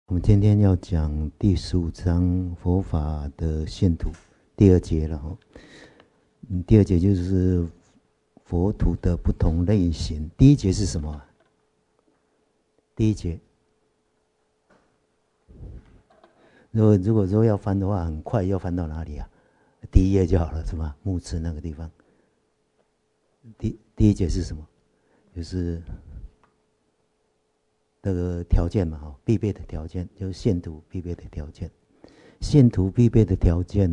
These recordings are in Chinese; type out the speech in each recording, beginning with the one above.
我们今天要讲第15章佛法的线图第二节了哈。第二节就是佛土的不同类型。第一节是什么？第一节，如果说要翻的话，很快要翻到哪里啊？第一页就好了，是吧？目次那个地方。第一节是什么？就是那个条件嘛，哈，必备的条件就是线图必备的条件。线图必备的条件，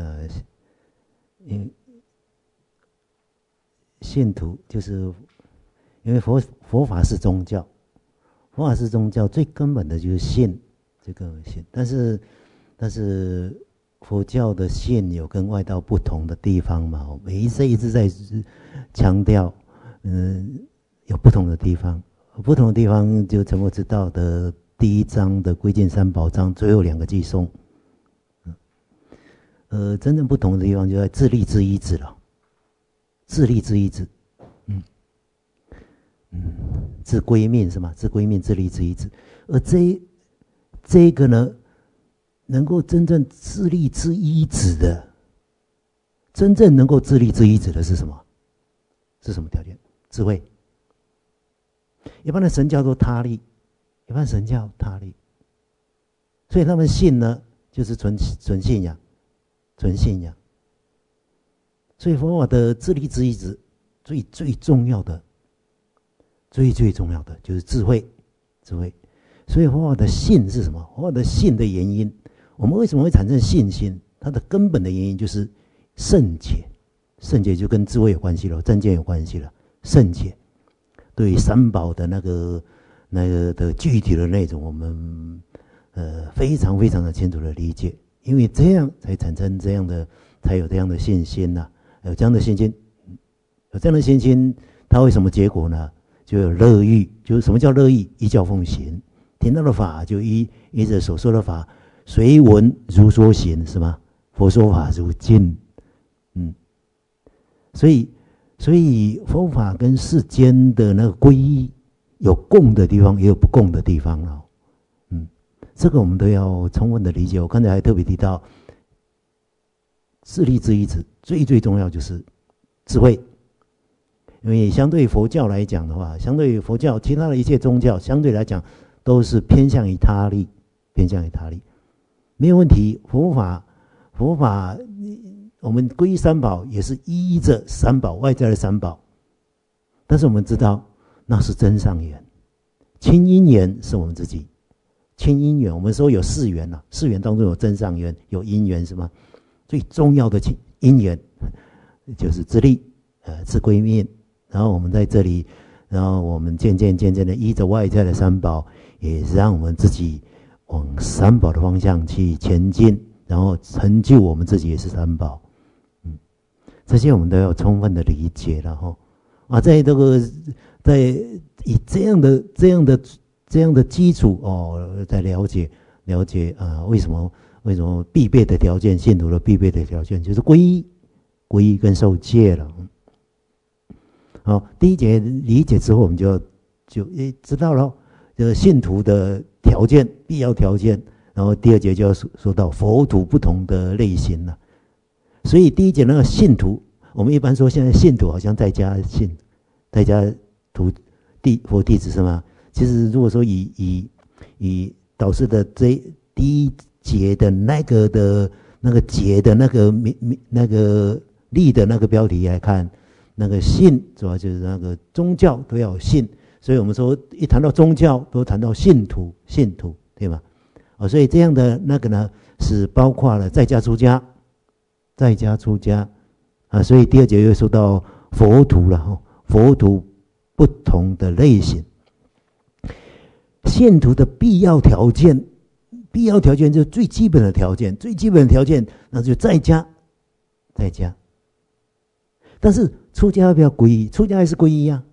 线图就是因为佛法是宗教，佛法是宗教最根本的就是信，这个信。但是佛教的信有跟外道不同的地方嘛，每一次一直在强调，有不同的地方。不同的地方就成佛之道的第一章的归尽三宝章最后两个偈颂，真正不同的地方就在自利之一子了，自利之一子，自归命是吗？自归命，自利之一子。而这个呢，能够真正自利之一子的，真正能够自利之一子的是什么？是什么条件？智慧。一般的神教都他力，一般神教他力，所以他们信呢，就是纯信仰，纯信仰。所以佛法的自利之一子，最重要的，最重要的就是智慧，智慧。所以佛法的信是什么？佛法的信的原因，我们为什么会产生信心？它的根本的原因就是圣解，圣解就跟智慧有关系了，正见有关系了，圣解。对三宝的那个的具体的内容，我们非常的清楚的理解，因为这样才产生这样的，才有这样的信心呐、有这样的信心，有这样的信心，它会什么结果呢？就有乐欲，就是什么叫乐欲？依教奉行，听到的法就依着所说的法，随闻如说行，是吗？佛说法如经，所以佛法跟世间的那个皈依有共的地方，也有不共的地方了。这个我们都要充分的理解。我刚才还特别提到，自利之一子最重要就是智慧。因为相对佛教来讲的话，相对于佛教其他的一切宗教，相对来讲都是偏向于他力，偏向于他力，没有问题。佛法我们皈依三宝也是依着三宝，外在的三宝，但是我们知道那是真上缘，亲因缘是我们自己，亲因缘我们说有四缘啊，四缘当中有真上缘，有因缘是吗？最重要的因缘就是自利，自归命。然后我们在这里，然后我们渐渐的依着外在的三宝，也让我们自己往三宝的方向去前进，然后成就我们自己也是三宝。这些我们都要充分的理解了哈。在以这样的基础再了解为什么必备的条件，信徒的必备的条件就是皈依跟受戒了。好，第一节理解之后，我们就知道了，就是信徒的条件，必要条件。然后第二节就要说到佛土不同的类型了。所以第一节那个信徒，我们一般说现在信徒好像在家信，在家佛弟子是吗？其实如果说以导师的第一节的那个节的那个立的那个标题来看，那个信主要就是那个宗教都要有信，所以我们说一谈到宗教都谈到信徒，对吗？所以这样的那个呢是包括了在家出家所以第二节又说到佛土了，佛土不同的类型，信徒的必要条件就是最基本的条件，那就在家。但是出家要不要皈依？出家还是皈依啊，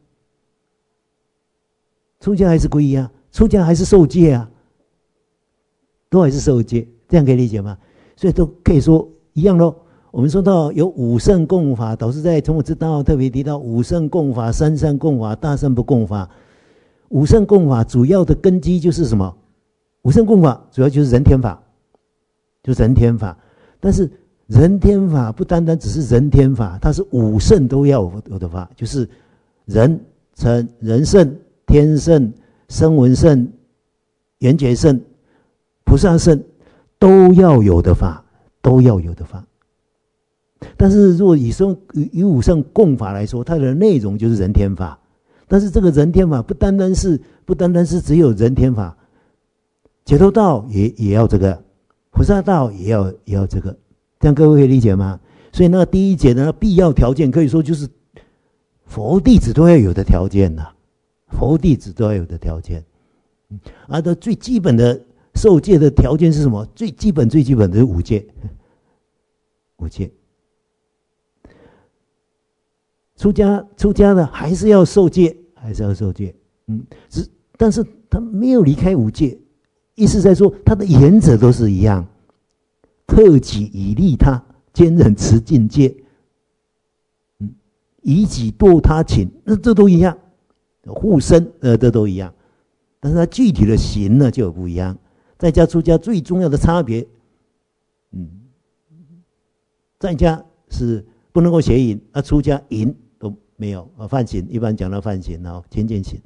出家还是受戒啊，都还是受戒，这样可以理解吗？所以都可以说一样咯。我们说到有五圣共法，导师在《从我之道》特别提到五圣共法、三圣共法、大圣不共法。五圣共法主要的根基就是什么？ 五圣共法主要就是人天法，就人天法。但是人天法不单单只是人天法，它是五圣都要有的法，就是人成、人圣、天圣、声闻圣、缘觉圣、菩萨圣都要有的法，都要有的法。但是如果以五圣共法来说，它的内容就是人天法。但是这个人天法不单单是只有人天法，解脱道也要这个，菩萨道也要这个，这样各位可以理解吗？所以那个第一节的那必要条件，可以说就是佛弟子都要有的条件呐，佛弟子都要有的条件。而的最基本的受戒的条件是什么？最基本的是五戒，五戒。出家的还是要受戒，但是他没有离开五戒，意思在说他的原则都是一样，克己以利他，坚忍持禁戒，以己度他情，那这都一样，护身这都一样，但是他具体的行呢就有不一样。在家出家最重要的差别，在家是不能够邪淫，出家淫都没有犯行，一般讲到犯行清净行。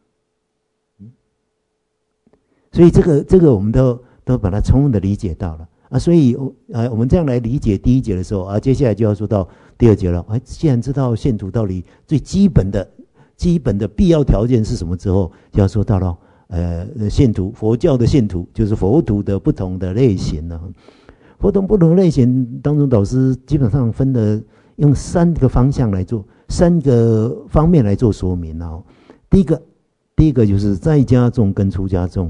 所以这个我们都把它充分的理解到了所以我们这样来理解第一节的时候接下来就要说到第二节了。既然知道信徒到底最基本的必要条件是什么之后，就要说到了信徒，佛教的信徒就是佛徒的不同的类型了。不同类型当中，导师基本上分的用三个方向来做，3个方面来做说明第一个就是在家众跟出家众。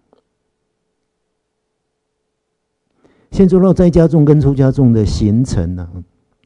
先说到在家众跟出家众的形成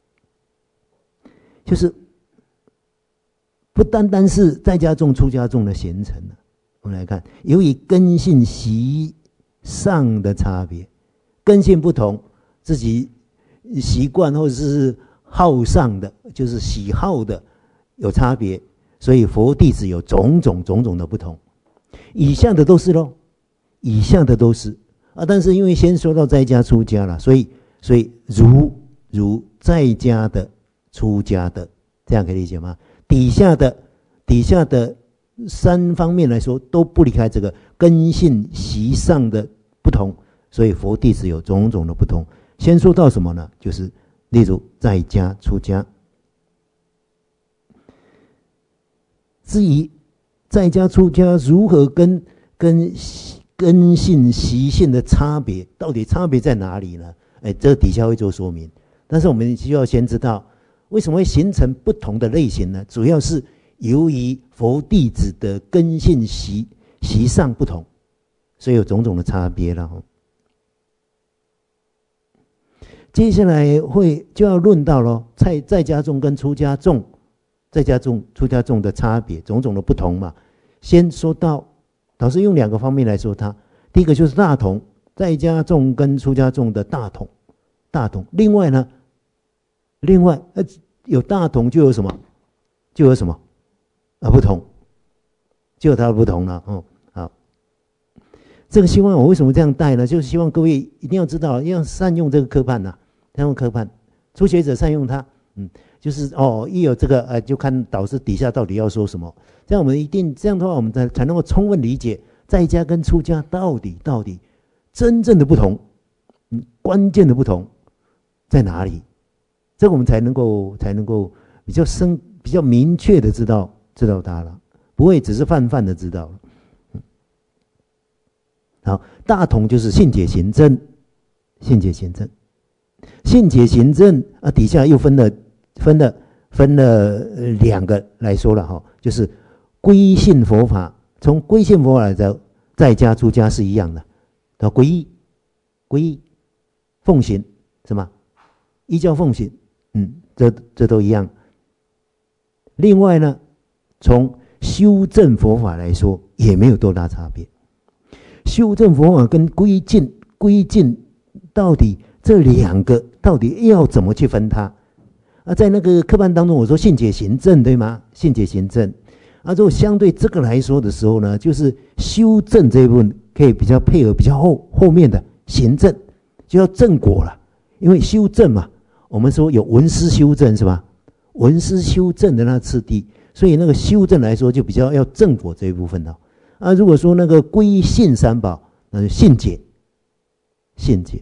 就是不单单是在家众出家众的形成我们来看，由于根性习上的差别，根性不同，自己习惯或者是好上的，就是喜好的有差别，所以佛弟子有种种的不同。以下的都是咯，以下的都是但是因为先说到在家出家了，所以如在家的出家的，这样可以理解吗？底下的3方面来说都不离开这个根性习上的不同，所以佛弟子有种种的不同。先说到什么呢？就是例如在家出家。至于在家出家如何跟根性习性的差别，到底差别在哪里呢？这底下会做说明。但是我们需要先知道为什么会形成不同的类型呢？主要是由于佛弟子的根性习上不同，所以有种种的差别了。接下来就要论到了在家众跟出家众，在家众出家众的差别，种种的不同嘛。先说到，导师用2个方面来说它。第一个就是大同，在家众跟出家众的大同。另外有大同就有什么？不同，就有它的不同了。好，这个希望我为什么这样带呢？就是希望各位一定要知道，要善用这个科判善用科判，初学者善用它。就是一有这个就看导师底下到底要说什么。这样我们这样的话，我们才能够充分理解在家跟出家到底真正的不同，关键的不同在哪里？这个我们才能够比较明确的知道它了，不会只是泛的知道了。好，大同就是信解行证，信解行证底下又分了2个来说了就是归信佛法，从归信佛法来的在家出家是一样的，皈依奉行是吗？依教奉行，这都一样。另外呢，从修正佛法来说也没有多大差别。修正佛法跟归进到底这2个到底要怎么去分它？在那个课本当中我说信解行证对吗？信解行证如果相对这个来说的时候呢，就是修正这一部分可以比较配合比较后面的行政，就要正果了。因为修正嘛，我们说有文思修正是吧？文思修正的那次第，所以那个修正来说就比较要正果这一部分了。啊，如果说那个归信三宝，那就信解，信解。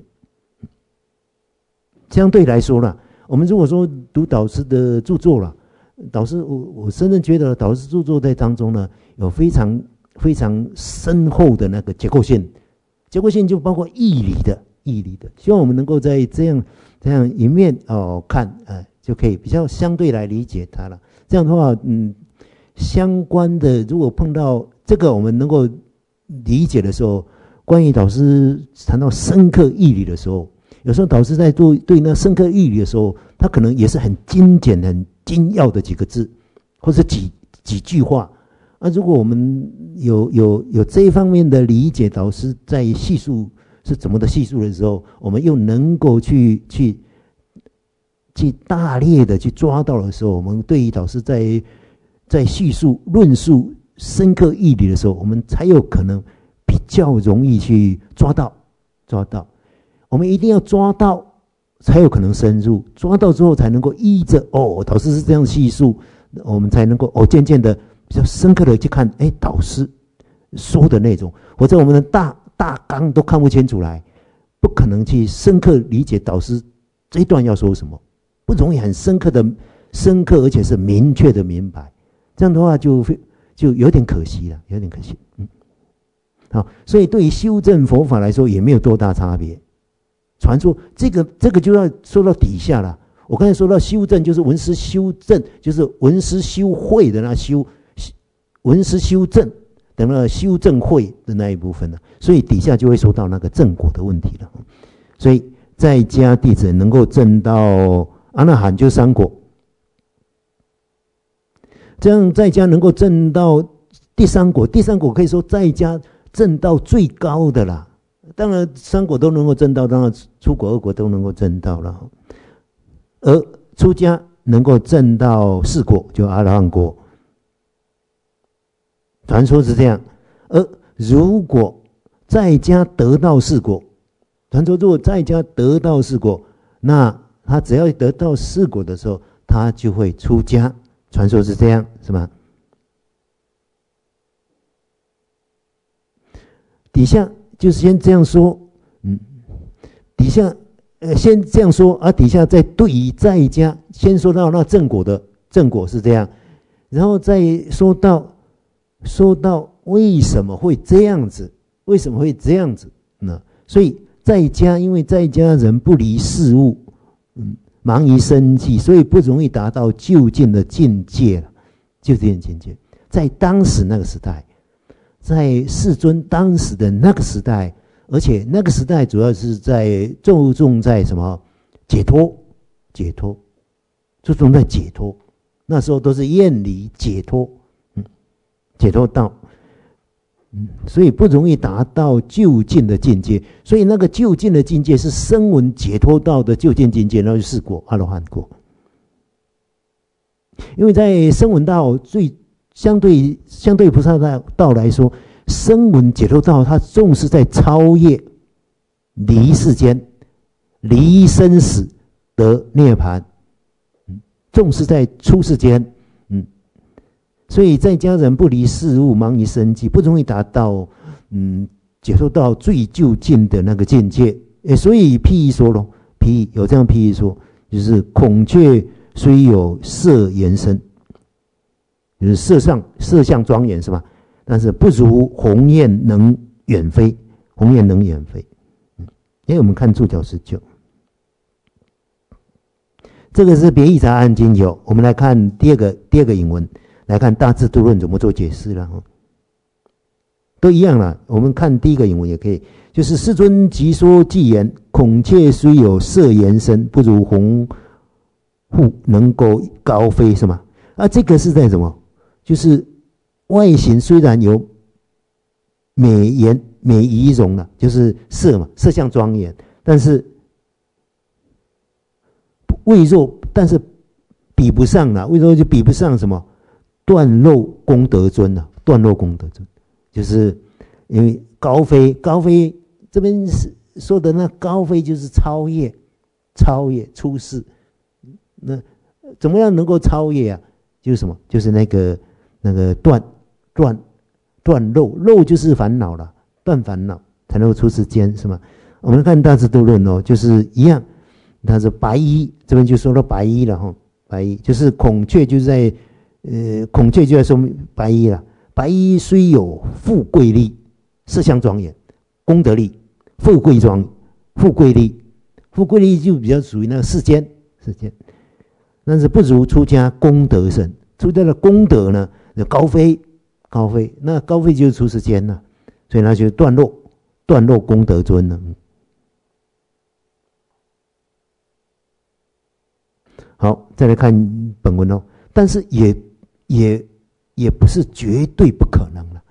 相对来说啦，我们如果说读导师的著作了，导师我深深觉得导师著作在当中呢，有非常非常深厚的那个结构性，结构性就包括义理的，希望我们能够在这样一面看，就可以比较相对来理解它了。这样的话，相关的如果碰到这个我们能够理解的时候，关于导师谈到深刻义理的时候，有时候导师在对那深刻义理的时候，他可能也是很精简、很精要的几个字，或者几句话。如果我们有这一方面的理解，导师在叙述是怎么的叙述的时候，我们又能够去大略的去抓到的时候，我们对于导师在叙述论述深刻义理的时候，我们才有可能比较容易去抓到。我们一定要抓到，才有可能深入。抓到之后，才能够依着导师是这样叙述，我们才能够渐渐的比较深刻的去看，导师说的内容，或者我们的大纲都看不清楚来，不可能去深刻理解导师这一段要说什么，不容易很深刻，而且是明确的明白。这样的话就有点可惜了，有点可惜。好，所以对于修正佛法来说，也没有多大差别。传说这个就要说到底下了。我刚才说到修正，就是文思修正，就是文思修会的那文思修正等那修正会的那一部分了。所以底下就会说到那个正果的问题了。所以在家弟子能够证到阿那含，就三果。这样在家能够证到第三果可以说在家证到最高的啦。当然三果都能够证到，当然出果二果都能够证到了。而出家能够证到四果，就阿罗汉果。传说是这样。而如果在家得到四果，传说如果在家得到四果，那他只要得到四果的时候，他就会出家。传说是这样，是吗？底下就是先这样说，底下先这样说，底下再对于在家，先说到那正果是这样，然后再说到为什么会这样子，呢？所以在家，因为在家人不离事物，忙于生计，所以不容易达到究竟的境界了。就这样境界，在当时那个时代，在世尊当时的那个时代，而且那个时代主要是在注重在什么？解脱，注重在解脱。那时候都是厌离解脱，解脱道，所以不容易达到究竟的境界。所以那个究竟的境界是声闻解脱道的究竟境界，那就是四果阿罗汉果。因为在声闻道相对菩萨道来说，声闻解脱道它重视在超越离世间、离生死得涅槃，重视在出世间，所以在家人不离事物，忙于生计，不容易达到解脱道最究竟的那个境界。所以譬喻说咯，有这样譬喻说，就是孔雀虽有色颜身，就是色相庄严是吧？但是不如鸿雁能远飞。鸿雁能远飞。我们看注脚19，这个是别义杂案经有。我们来看第二个引文，来看大智度论怎么做解释了。都一样了。我们看第一个引文也可以，就是世尊即说偈言：孔雀虽有色颜身，不如鸿鹄能够高飞，是吗？这个是在什么？就是外形虽然有美仪容了，就是色嘛，色相庄严，但是未若，但是比不上了，为什么就比不上什么？断漏功德尊了，断漏功德尊，就是因为高飞，高飞这边是说的那高飞就是超越出世。那怎么样能够超越啊？就是什么？就是那个断漏就是烦恼了，断烦恼才能够出世间，是吗？我们看大智度论哦，就是一样。他说白衣，这边就说到白衣了哈，白衣就是孔雀，就是在孔雀就在说白衣了。白衣虽有富贵力，色相庄严，功德力，富贵力，富贵力就比较属于那个世间，但是不如出家功德深。出家的功德呢，高飞，那高飞就是出世间了，所以他就断落功德尊了。好，再来看本文哦，但是也不是绝对不可能了，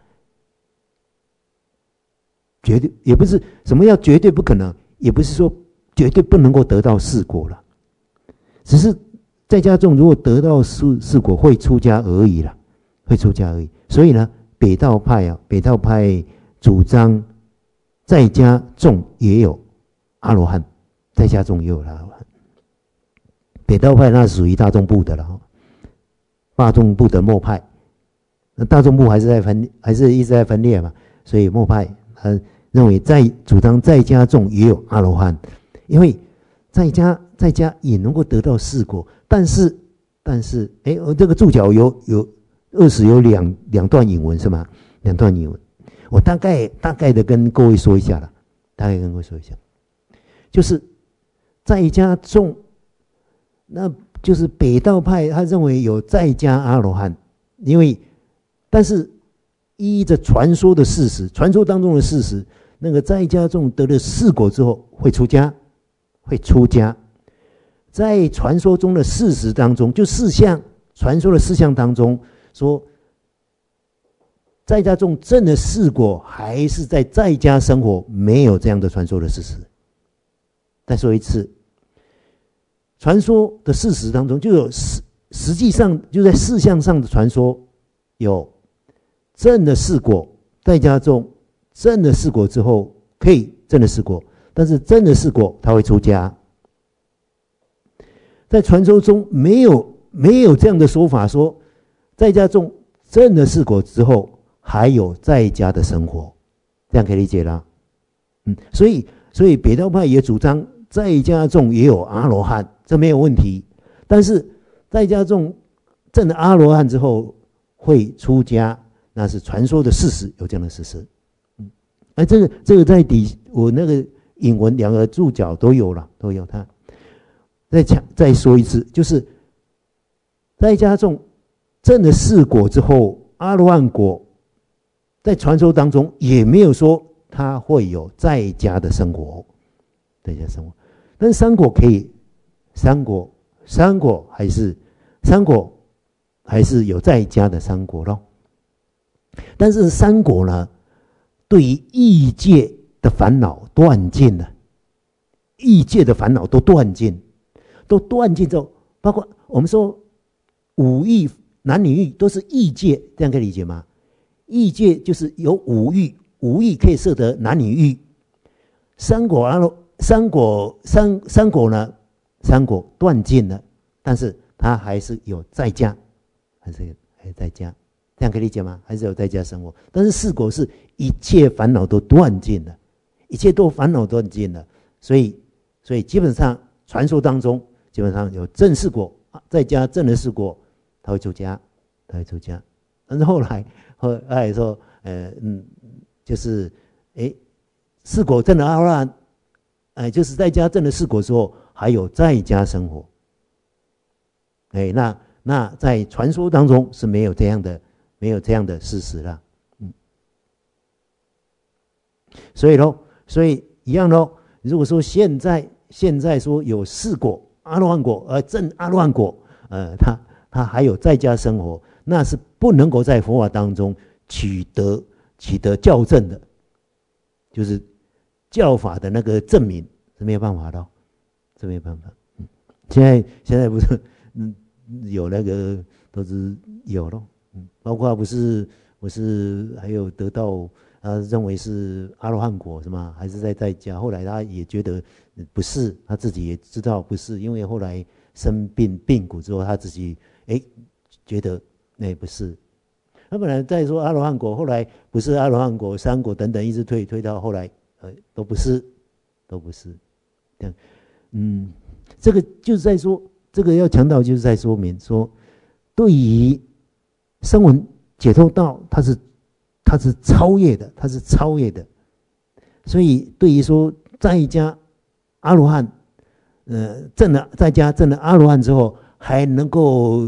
绝对也不是什么叫绝对不可能，也不是说绝对不能够得到四果了，只是在家众如果得到四果会出家而已了，会出家而已。所以呢，北道派主张在家众也有阿罗汉，在家众也有阿罗汉。北道派那是属于大众部的了，大众部的末派。那大众部还是一直在分裂嘛，所以末派他认为主张在家众也有阿罗汉，因为在家也能够得到四果，但是这个注脚有20有两段引文是吗？两段引文，我大概的跟各位说一下了，就是在家众。那就是北道派，他认为有在家阿罗汉，但是依着传说的事实，传说当中的事实，那个在家众得了四果之后会出家，在传说中的事实当中，就传说的事项当中说，在家众证了四果，还是在家生活，没有这样的传说的事实。再说一次。传说的事实当中，就有实际上就在事项上的传说，有证了四果，在家众证了四果之后可以证了四果，但是证了四果他会出家。在传说中没有这样的说法，说在家众证了四果之后还有在家的生活，这样可以理解了。所以北道派也主张在家众也有阿罗汉。这没有问题，但是在家众证了阿罗汉之后会出家，那是传说的事实，有这样的事实。这个在我那个引文两个注脚都有了，都有它。再说一次，就是在家众证了四果之后，阿罗汉果在传说当中也没有说他会有在家的生活，在家生活，但是三果可以。三果还是有在家的三果咯，但是三果呢，对于异界的烦恼断尽了，异界的烦恼都断尽之后，包括我们说五欲、男女欲都是异界，这样可以理解吗？异界就是有五欲可以摄得男女欲，三果呢？三果断尽了，但是他还是有在家，还在家，这样可以理解吗？还是有在家生活，但是四果是一切烦恼都断尽了，烦恼断尽了，所以基本上传说当中基本上有证四果，在家证了四果，他会出家，但是后来说，就是四果证了阿罗汉，就是在家证了四果之后。还有在家生活，那在传说当中是没有这样的事实了，所以一样咯。如果说现在说有四果阿罗汉果，证阿罗汉果，他还有在家生活，那是不能够在佛法当中取得校正的，就是教法的那个证明是没有办法的。这没办法，现在不是，有那个都是有咯，包括不是还有得到他认为是阿罗汉果是吗？还是在家？后来他也觉得不是，他自己也知道不是，因为后来生病病故之后，他自己觉得那不是。他本来在说阿罗汉果，后来不是阿罗汉果、三果等等，一直推到后来，都不是，这样，这个就是在说，这个要强调就是在说明说，对于声闻解脱道，它是超越的，它是超越的。所以对于说在家阿罗汉，在家证了阿罗汉之后，还能够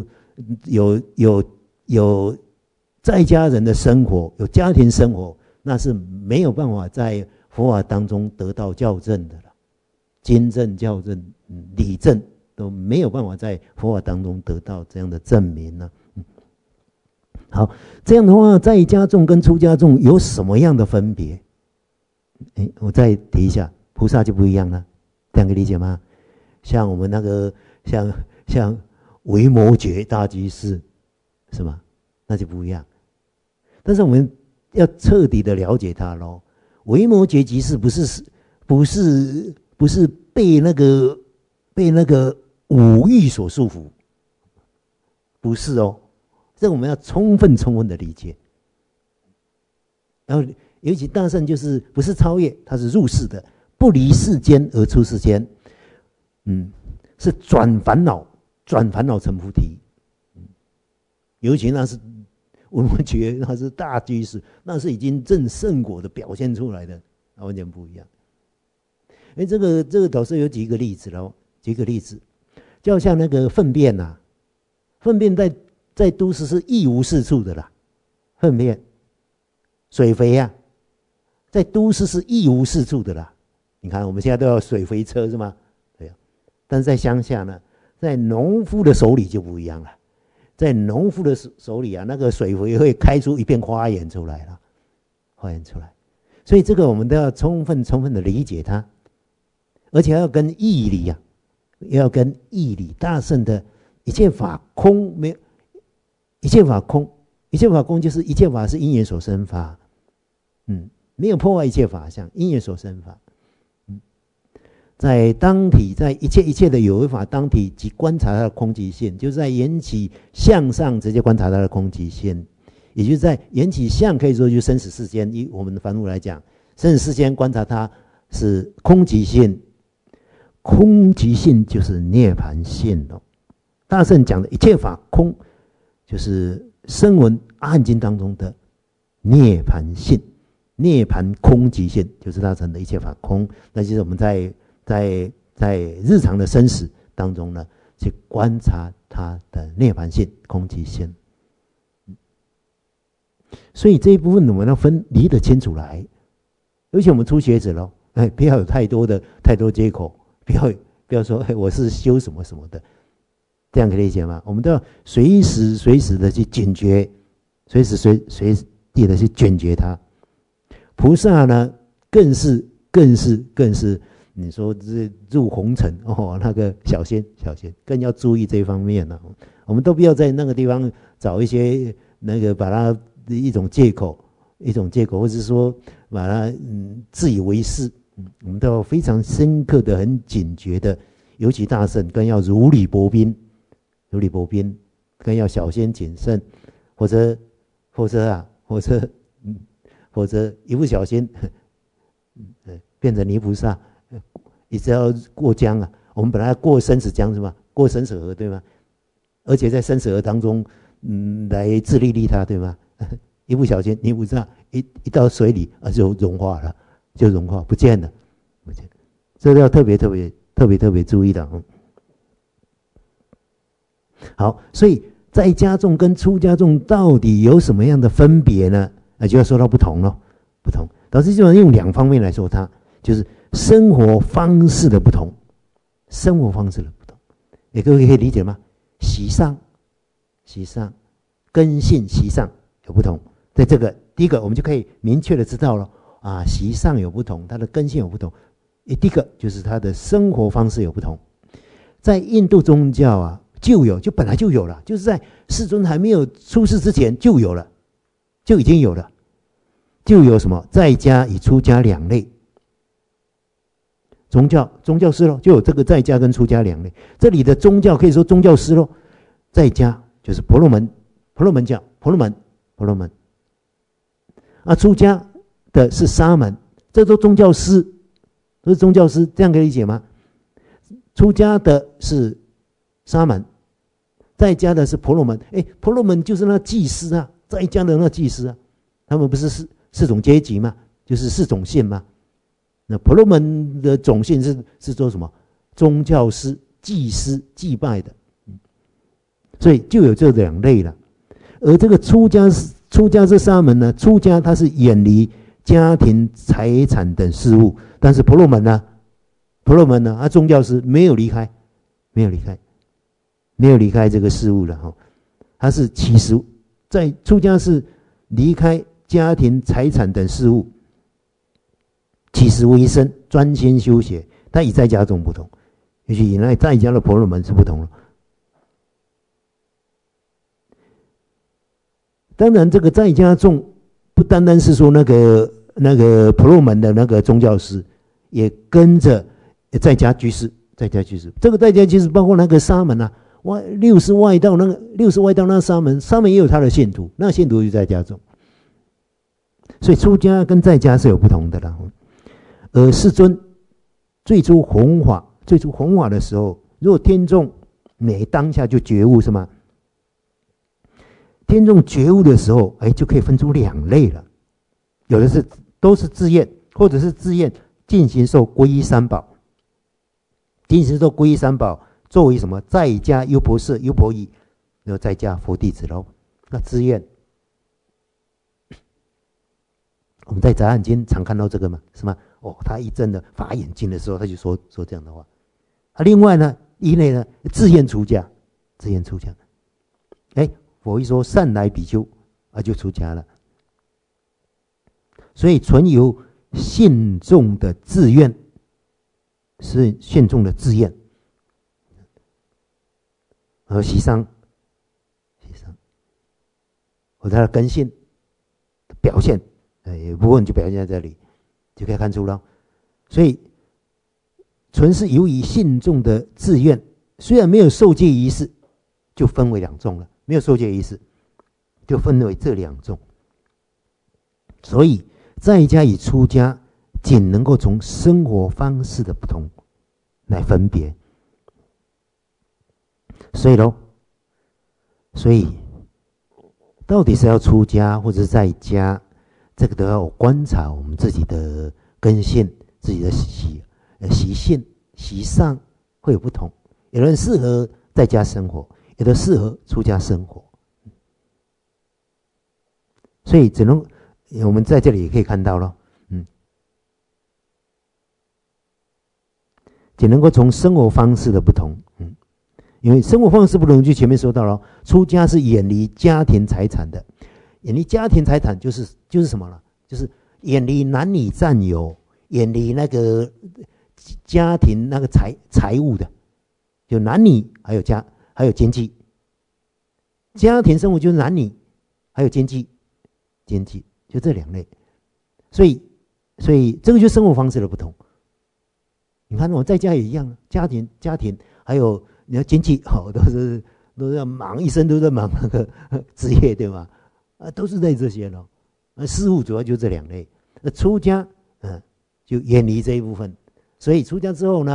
有在家人的生活，有家庭生活，那是没有办法在佛法当中得到校正的了。经证、校正、理证都没有办法在佛法当中得到这样的证明呢。好，这样的话，在家众跟出家众有什么样的分别？我再提一下，菩萨就不一样了，这样可以理解吗？像我们那个，像维摩诘大居士，是吗？那就不一样。但是我们要彻底的了解他咯。维摩诘居士不是被那个五欲所束缚，不是哦。这我们要充分的理解。然后尤其大乘就是不是超越，它是入世的，不离世间而出世间，是转烦恼成菩提。尤其那是我们觉得那是大居士，那是已经证圣果的表现出来的，完全不一样。这个导师有几个例子咯，就好像那个粪便啊，粪便在都市是一无是处的啦，粪便、水肥啊，在都市是一无是处的啦。你看我们现在都要水肥车是吗？对啊，但是在乡下呢，在农夫的手里就不一样了。在农夫的手里啊，那个水肥会开出一片花园出来了，所以这个我们都要充分的理解它，而且要跟义理啊，要跟义理大乘的一切法空没有。一切法空就是一切法是因缘所生法，没有破坏一切法相，因缘所生法，在当体，在一切的有为法当体及观察它的空寂性，就是在缘起相上直接观察它的空寂性，也就是在缘起相可以说就是生死世间，以我们的凡夫来讲，生死世间观察它是空寂性，空寂性就是涅槃性哦。大乘讲的一切法空。就是声闻阿含经当中的涅槃性，涅槃空寂性，就是大乘的一切法空。那就是我们在日常的生死当中呢，去观察它的涅槃性、空寂性。所以这一部分我们要离得清楚来，尤其我们初学者咯，不要有太多借口，不要说我是修什么什么的。这样可以理解吗？我们都要随时的去警觉，随地的去警觉它。菩萨呢，更是，你说这入红尘哦，那个小心，更要注意这方面了。我们都不要在那个地方找一些那个把它一种借口，或者说把它自以为是。我们都要非常深刻的、很警觉的，尤其大乘更要如履薄冰。更要小心谨慎，否则一不小心，变成泥菩萨，你只要过江啊。我们本来过生死江是吧？过生死河对吗？而且在生死河当中，来自利利他对吗？一不小心泥菩萨一到水里就融化了，不见了，这个要特别注意的。好，所以在家众跟出家众到底有什么样的分别呢？就要说到不同了。导师就用两方面来说它，就是生活方式的不同。各位可以理解吗？习上根性习上有不同。在这个第一个，我们就可以明确的知道了啊，习上有不同，它的根性有不同。第一个就是它的生活方式有不同。在印度宗教啊，就本来就有了，就是在世尊还没有出世之前就有了，就已经有了。 就有什么在家与出家两类。宗教师咯，就有这个在家跟出家两类。这里的宗教可以说宗教师咯，在家就是婆罗门教，婆罗门。出家的是沙门，这都宗教师，都是宗教师，这样可以理解吗？出家的是沙门，在家的是婆罗门。婆罗门就是那祭司啊，在家的那祭司啊，他们不是四种阶级吗？就是4种姓吗？那婆罗门的种姓是做什么？宗教师、祭司、祭拜的，所以就有这两类了。而这个出家是沙门呢，出家他是远离家庭、财产等事物，但是婆罗门呢，宗教师没有离开这个事物了哈，他是起实，在出家是离开家庭、财产等事物。起实为生，专心修学，它与在家众不同。也许原来在家的婆罗门是不同了。当然，这个在家众不单单是说那个婆罗门的那个宗教师，也跟着在家居士。这个在家居士包括那个沙门啊，60外道那个沙门也有他的信徒，那信徒就在家众。所以出家跟在家是有不同的啦。而世尊最初弘法的时候，如果天众每当下就觉悟是吗？天众觉悟的时候，就可以分出2类了。有的都是自愿，或者是自愿进行受皈依三宝，作为什么在家优婆塞、优婆夷，然后在家佛弟子喽。那自愿，我们在杂案经常看到这个嘛，是吗？他一真的法眼睛的时候，他就说这样的话。另外呢，一类呢，自愿出家。佛一说善来比丘就出家了。所以纯由信众的自愿，是信众的自愿，和习商，和他的根性表现，有部分就表现在这里。就可以看出了，所以纯是由于信众的自愿，虽然没有受戒仪式，就分为2种了。没有受戒仪式，就分为这2种。所以在家与出家，仅能够从生活方式的不同来分别。所以到底是要出家或者是在家？这个都要观察我们自己的根性、自己的习性、习上会有不同。有人适合在家生活，有的适合出家生活。所以我们在这里也可以看到了，只能够从生活方式的不同，因为生活方式不同，就前面说到了，出家是远离家庭财产的。远离家庭财产就是什么了？就是远离男女占有，远离那个家庭那个财务的，就男女还有经济。家庭生活就是男女还有经济，就这2类。所以这个就是生活方式的不同。你看我在家也一样，家庭还有你要经济都是要忙，一生都在忙那个职业，对吗？都是在这些咯。事物主要就这2类。那出家，就远离这一部分。所以出家之后，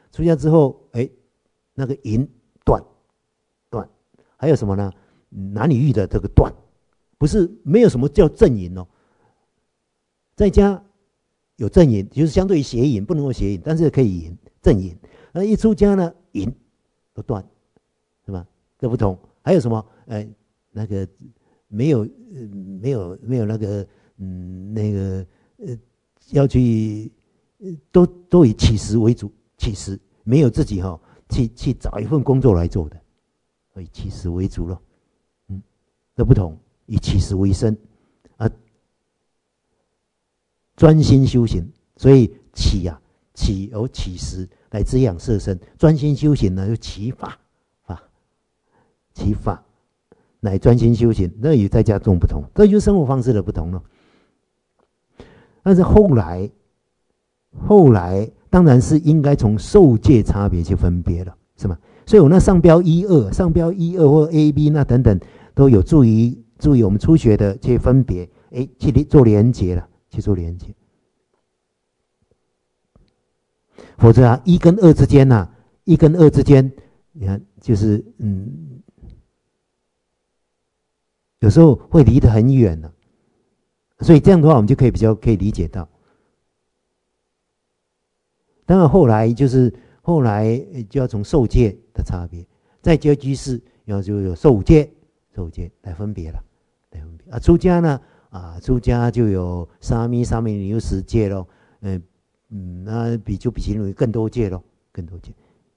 那个淫断，还有什么呢？男女欲的这个断，不是没有什么叫正淫哦。在家有正淫，就是相对于邪淫，不能够邪淫，但是可以淫正淫。那一出家呢，淫都断，是吧？这不同。还有什么？那个。没有那个要去都以起食为主，起食没有自己去找一份工作来做的，所以起食为主了。这不同，以起食为生专心修行。所以起食来滋养色身，专心修行呢就起法来专心修行，那与在家众不同，这就是生活方式的不同了。 但是后来当然是应该从受戒差别去分别了，是吗？所以我那上标1、2，上标1、2或 A、B 那等等，都有助于我们初学的去分别，去做连结了，去做连结。否则啊，1跟2之间呐，1跟2之间，你看就是有时候会离得很远了。所以这样的话，我们就可以比较可以理解到。当然后来就要从受戒的差别，在家居士然后就有受戒来分别了，啊，出家呢出家就有沙弥尼有10戒咯，那比丘比丘尼更多戒咯，更多戒。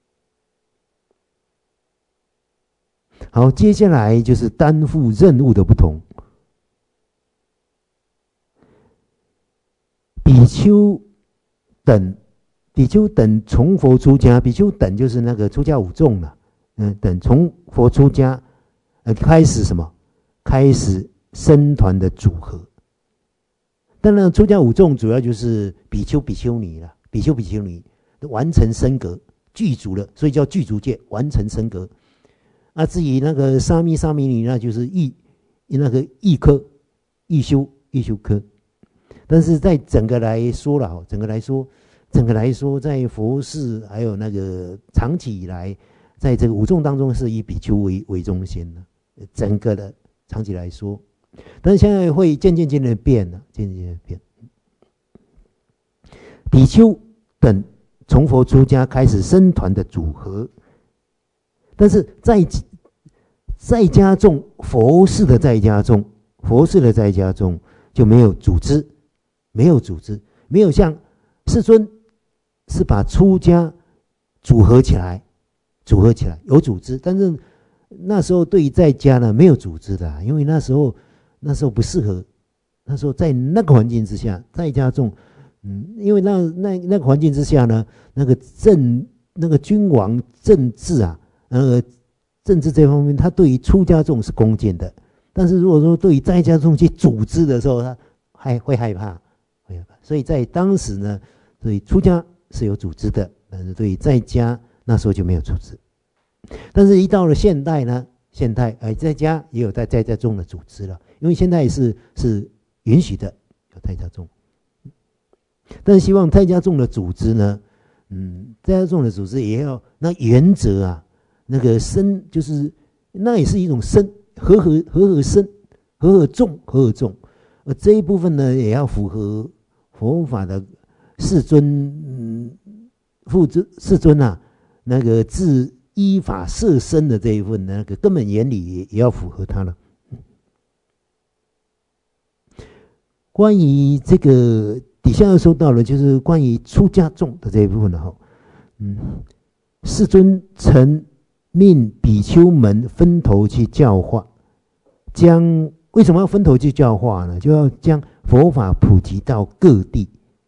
好，接下来就是担负任务的不同。比丘等从佛出家，比丘等就是那个出家五众了，等从佛出家，开始什么？开始僧团的组合。当然，出家五众主要就是比丘比丘尼了，比丘比丘尼完成僧格具足了，所以叫具足戒，完成僧格。啊，至于那个沙弥尼，那就是易科易修科。但是在整个来说，在佛事还有那个长期以来，在这个五众当中是以比丘为中心的，整个的长期来说，但是现在会渐渐的变了，比丘等从佛出家开始僧团的组合，但是在家众佛事的在家众就没有组织，没有像世尊是把出家组合起来有组织，但是那时候对于在家呢没有组织的，因为那时候不适合，那时候在那个环境之下，在家众，因为那个环境之下呢，那个君王政治啊，政治这方面，他对于出家众是恭敬的，但是如果说对于在家众去组织的时候，他会害怕。所以在当时呢，对出家是有组织的，但是对在家那时候就没有组织。但是一到了现代呢，在家也有在家众的组织了，因为现在是允许的有在家众。但是希望在家众的组织呢，在家众的组织也要那原则啊，那个僧就是那也是一种僧，和合僧，和合众，这一部分呢也要符合佛法的世尊啊，那个自依法摄身的这一份那个根本原理也要符合它了。关于这个底下又说到了，就是关于出家众的这一部分了哈。世尊曾命比丘们分头去教化，为什么要分头去教化呢？就要将佛法普及到各地，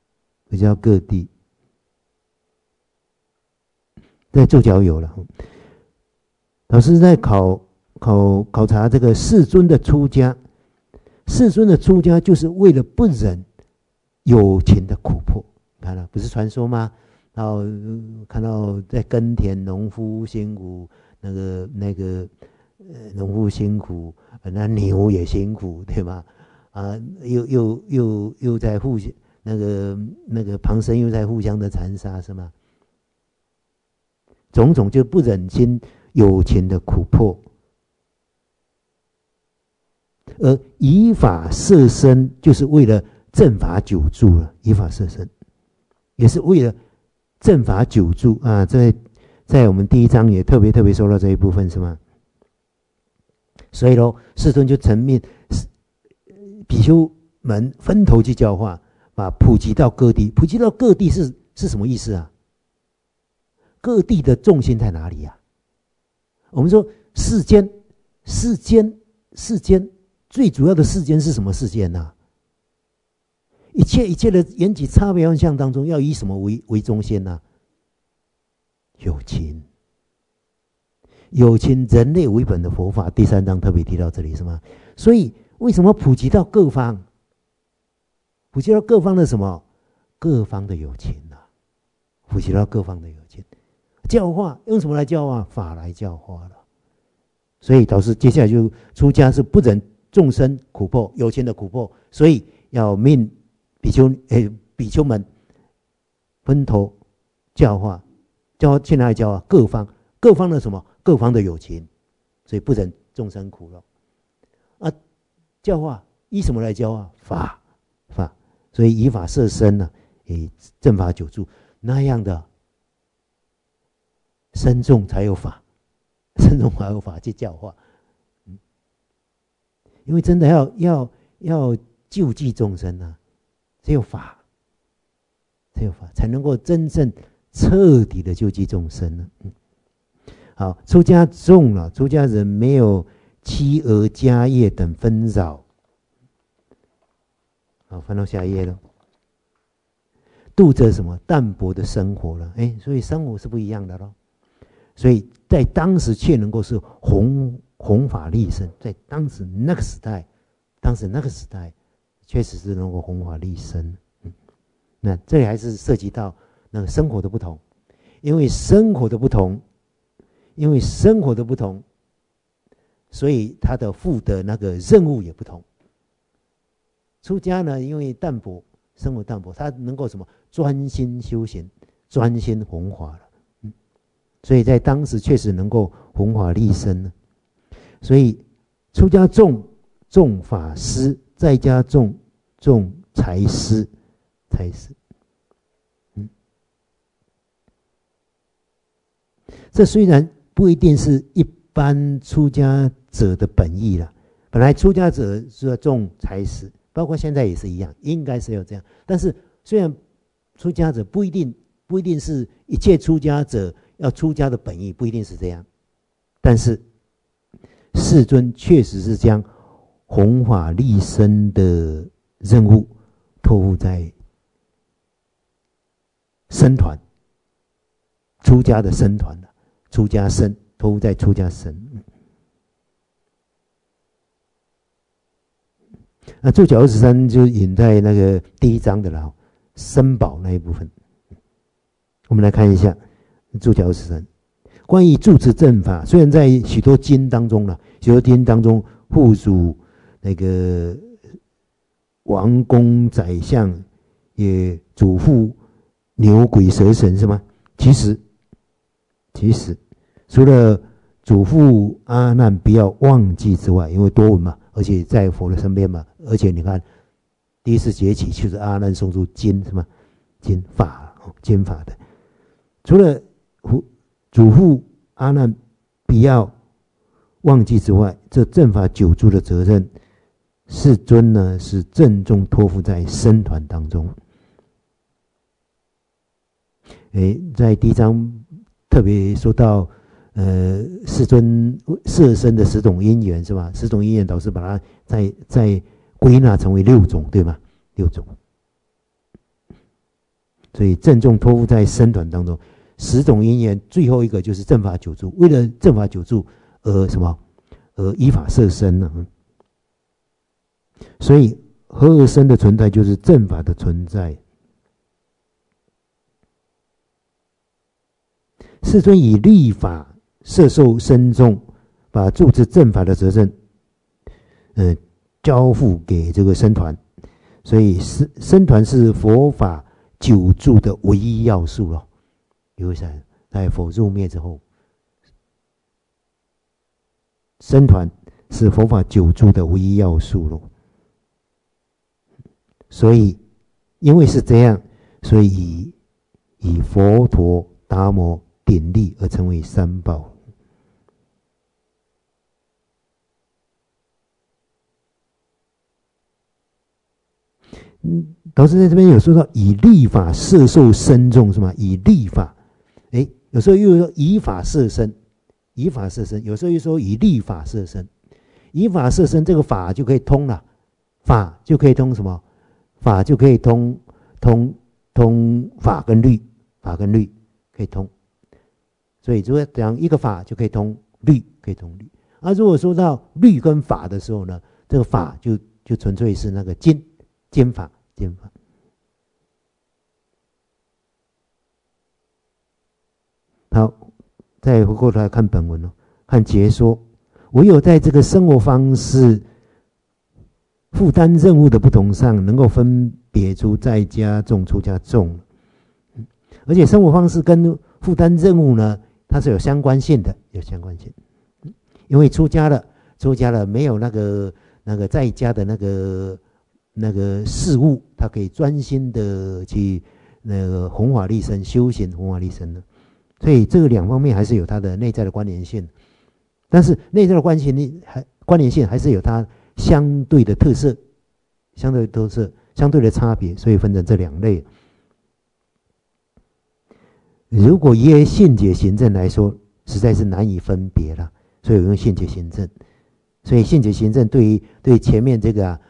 在做教友了。老师在考察这个世尊的出家，世尊的出家就是为了不忍有情的苦迫。看了不是传说吗？然后看到在耕田，农夫辛苦，那个农夫辛苦，那牛也辛苦，对吗？又在互相那个旁生又在互相的残杀，是吗？种种就不忍心有情的苦迫，而以法摄身就是为了正法久住了。以法摄身也是为了正法久住啊。在我们第一章也特别说到这一部分，是吗？所以咯，世尊就曾命比丘们分头去教化，把普及到各地。普及到各地是什么意思啊？各地的重心在哪里啊？我们说世间最主要的世间是什么世间啊？一切的缘起差别万象当中，要以什么为中心啊？有情人类为本的佛法，第3章特别提到这里，是吗？所以为什么普及到各方？ 普及到各方的什么？各方的有情啊，普及到各方的有情。教化用什么来教化？法来教化了。所以导致接下来就出家是不忍众生苦迫，有情的苦迫，所以要命比丘们分头教化，去哪里教啊？各方的什么？各方的有情，所以不忍众生苦了。啊，教化依什么来教啊？法，所以以法摄身呢，以正法久住，那样的身众才有法，身众才有法去教化。因为真的要救济众生啊，只有法才能够真正彻底的救济众生呢。好，出家众了，出家人没有妻儿家业等纷扰。好，翻到下一页了。度着什么淡薄的生活了？所以生活是不一样的咯。所以在当时却能够是弘法利生，在当时那个时代，确实是能够弘法利生。那这里还是涉及到那个生活的不同，因为生活的不同，所以他的负的那个任务也不同。出家呢，因为淡薄，生活淡薄，他能够什么专心修行，专心弘法了。所以在当时确实能够弘法利生呢。所以出家众法师，在家众财师。这虽然不一定是一般出家者的本意啦，本来出家者是要重财师，包括现在也是一样，应该是要这样。但是虽然出家者不一定是一切出家者要出家的本意，不一定是这样，但是世尊确实是将弘法利生的任务托付在僧团，出家的僧团，出家僧托付在出家僧。那注脚23就引在那个第一章的了，僧宝那一部分。我们来看一下注脚23，关于住持正法，虽然在许多经当中附属那个王公宰相也嘱咐牛鬼蛇神是吗？其实除了嘱咐阿难不要忘记之外，因为多闻嘛，而且在佛的身边嘛，而且你看第一次节起就是阿难诵出经是吗？经法的，除了嘱咐阿难不要忘记之外，这正法久住的责任，世尊呢是郑重托付在僧团当中。在第一章特别说到，世尊摄身的10种因缘是吧？10种因缘导师把它再归纳成为6种，对吗？6种。所以郑重托付在僧团当中，10种因缘，最后一个就是正法久住。为了正法久住而什么？而依法摄身呢？所以和合身的存在就是正法的存在。世尊以立法摄受僧众，把住持正法的责任，交付给这个僧团，所以僧团是佛法久住的唯一要素了。有在佛入灭之后，僧团是佛法久住的唯一要素了。所以，因为是这样，所以以佛陀、达摩典例而成为三宝。导师在这边有说到以立法摄受僧众是吗？以立法，有时候又说以法摄身，以法摄身，有时候又说以立法摄身。以法摄身，这个法就可以通了，法就可以通什么？法就可以通法跟律，法跟律可以通。所以如果讲一个法就可以通律，可以通律。如果说到律跟法的时候呢，这个法就纯粹是那个经法见法。好，再回过头来看本文哦，看解说，唯有在这个生活方式负担任务的不同上，能够分别出在家众、出家众。而且生活方式跟负担任务呢，它是有相关性的，有相关性。因为出家了没有那个在家的那个事物，他可以专心的去那个弘法利生、修行弘法利生的。所以这个两方面还是有它的内在的关联性，但是内在的关联性还是有它相对的特色、相对的差别，所以分成这两类。如果以现解行证来说，实在是难以分别了，所以我用现解行证。所以现解行证对前面这个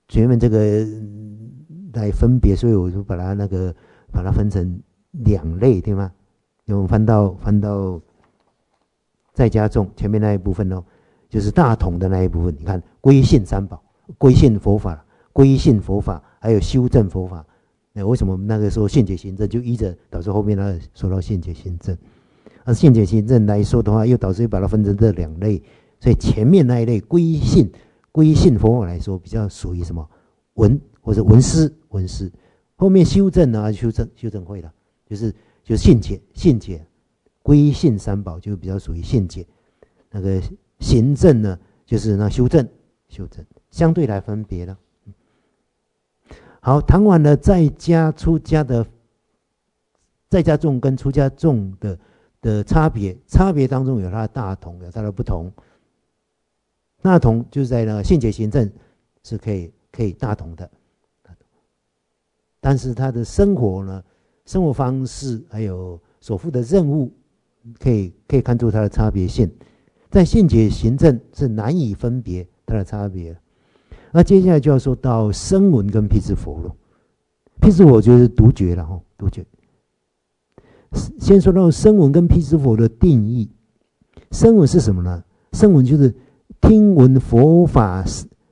来分别，所以我就把它分成两类，对吗？我们翻到在家众前面那一部分哦，就是大统的那一部分。你看，归信三宝、归信佛法，还有修正佛法。那为什么那个时候现解行证就依着导致后面他说到现解行证？而现解行证来说的话，又导致把它分成这两类。所以前面那一类归信佛法来说，比较属于什么文或者文思。后面修正啊，修正会了，就是信解，归信三宝就比较属于信解。那个行政呢，就是那修正，相对来分别了。好，谈完了在家出家的在家众跟出家众的差别当中有它的大同，有它的不同。大同就是在那个现解行政是可以大同的，但是他的生活方式还有所负的任务，可以看出它的差别性。在现解行政是难以分别它的差别。那接下来就要说到声闻跟辟支佛了。辟支佛就是独觉了哈，独觉。先说到声闻跟辟支佛的定义。声闻是什么呢？声闻就是听闻佛法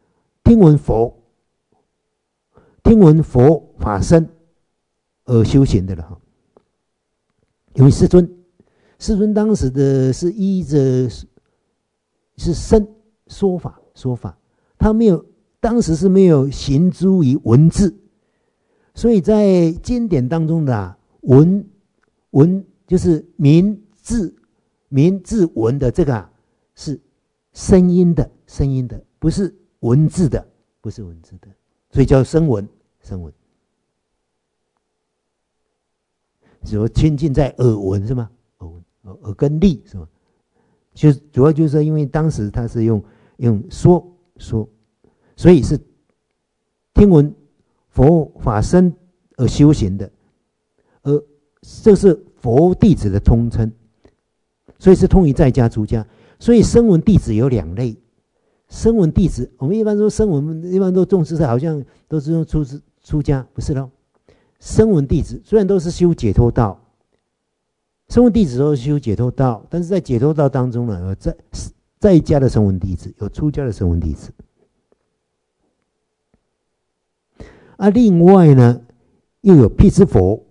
身而修行的了哈。因为世尊当时的是依着是身说法，他当时是没有行诸于文字，所以在经典当中的文就是明字文的这个是声音的，不是文字的，所以叫声闻。说亲近在耳闻是吗？耳根利是吗？就主要就是因为当时他是用说，所以是听闻佛法身而修行的，而这是佛弟子的通称，所以是通于在家出家。所以声闻弟子有两类，声闻弟子我们一般说声闻，一般都重视好像都是用出家，不是咯？声闻弟子虽然都是修解脱道，声闻弟子都是修解脱道，但是在解脱道当中呢，有在家的声闻弟子，有出家的声闻弟子。另外呢，又有辟支佛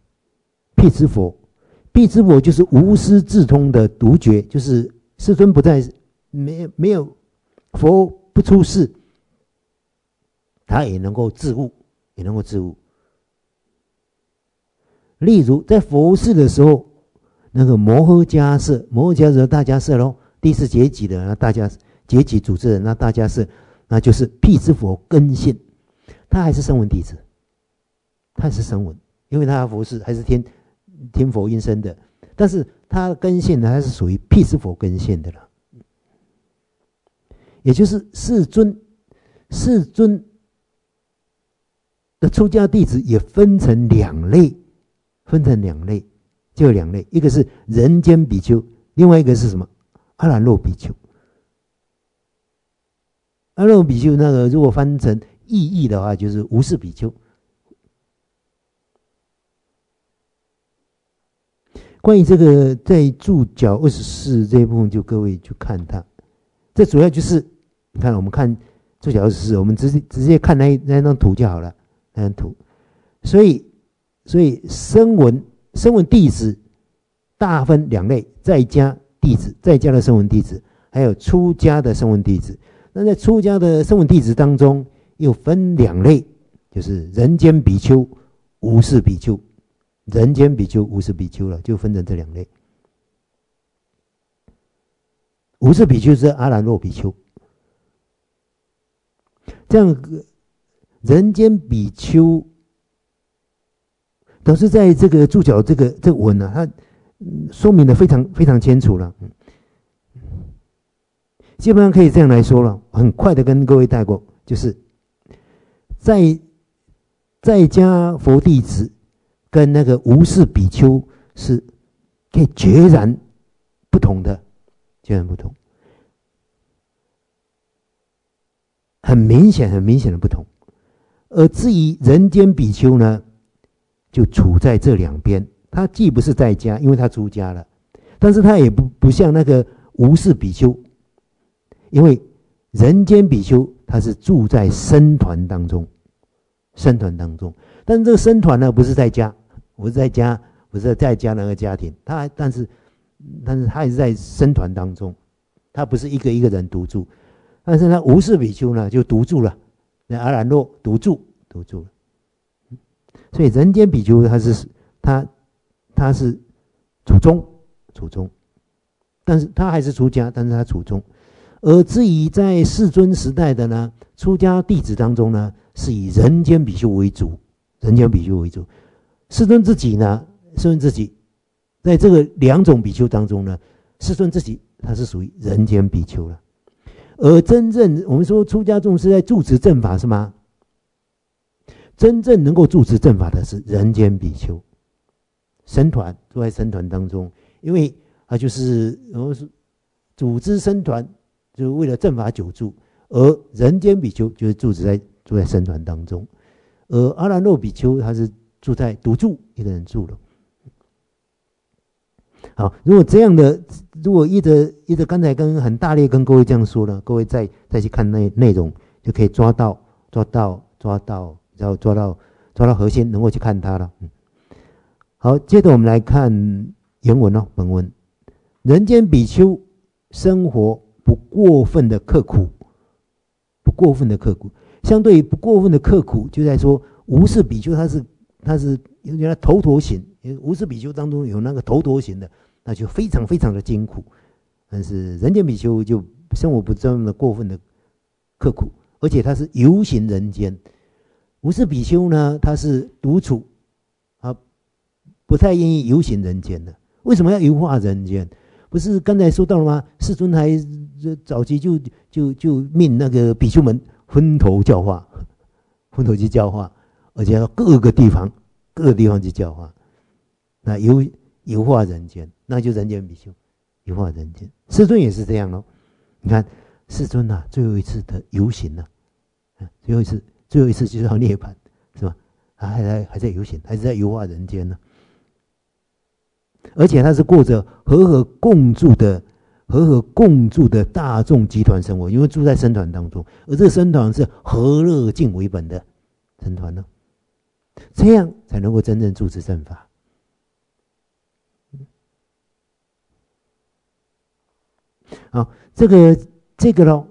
就是无师自通的独觉，就是世尊不在，没有佛不出世，他也能够自悟，例如在佛事的时候，那个摩诃迦叶大迦叶咯，第一次结集的那大家结集组织人那大迦叶，那就是辟支佛根性，他还是声闻弟子，因为他的佛事还是听佛音声的，但是他的根性呢，还是属于辟支佛根性的了。也就是世尊的出家弟子也分成两类，就有两类，一个是人间比丘，另外一个是什么？阿兰若比丘。阿兰若比丘那个如果翻成意义的话，就是无事比丘。关于这个在注脚24这一部分，就各位去看它。这主要就是你看，我们看注脚24，我们直接看那张图就好了。 土。所以声闻弟子大分两类，在家弟子，在家的声闻弟子，还有出家的声闻弟子。那在出家的声闻弟子当中，又分两类，就是人间比丘、无事比丘。人间比丘、无事比丘了，就分成这两类。无事比丘是阿兰若比丘，这样人间比丘都是在这个注脚这个文啊，它说明的非常非常清楚了。基本上可以这样来说了，很快的跟各位带过，就是在家佛弟子跟那个无事比丘是可以截然不同的，截然不同，很明显的不同。而至于人间比丘呢，就处在这两边，他既不是在家，因为他出家了，但是他也不像那个无事比丘，因为人间比丘他是住在僧团当中，但是这个僧团呢不是在家，不是在家那个家庭，但是他也是在僧团当中，他不是一个人独住，但是呢无事比丘呢就独住了，那阿兰若独住了。所以人间比丘他是主宗，但是他还是出家，但是他主宗。而至于在世尊时代的呢，出家弟子当中呢，是以人间比丘为主。世尊自己在这个两种比丘当中呢，世尊自己他是属于人间比丘了。而真正我们说出家众是在住持正法是吗？真正能够住持正法的是人间比丘，僧团住在僧团当中，因为他就是组织僧团，就是为了正法久住，而人间比丘就是住在僧团当中，而阿兰若比丘他是住在独住，一个人住了。好，如果这样的，如果一直刚才很大力跟各位这样说了，各位再去看内容，就可以抓到核心，能够去看它了。好，接着我们来看原文哦，本文：人间比丘生活不过分的刻苦，相对于不过分的刻苦，就在说无事比丘他是原来头陀行，无事比丘当中有那个头陀行的，那就非常非常的艰苦。但是人间比丘就生活不这么过分的刻苦，而且他是游行人间。无事比丘呢，他是独处，不太愿意游行人间的。为什么要游化人间？不是刚才说到了吗？世尊还早期就命那个比丘们分头去教化，而且要各个地方去教化，那游化人间，那就人间比丘游化人间。世尊也是这样咯。你看世尊啊，最后一次的游行啊，最后一次就是要涅槃，是吧？还在游行，还是在游化人间呢。而且他是过着和合共住的大众集团生活，因为住在僧团当中，而这个僧团是和乐净为本的僧团呢，这样才能够真正住持正法。好，这个咯，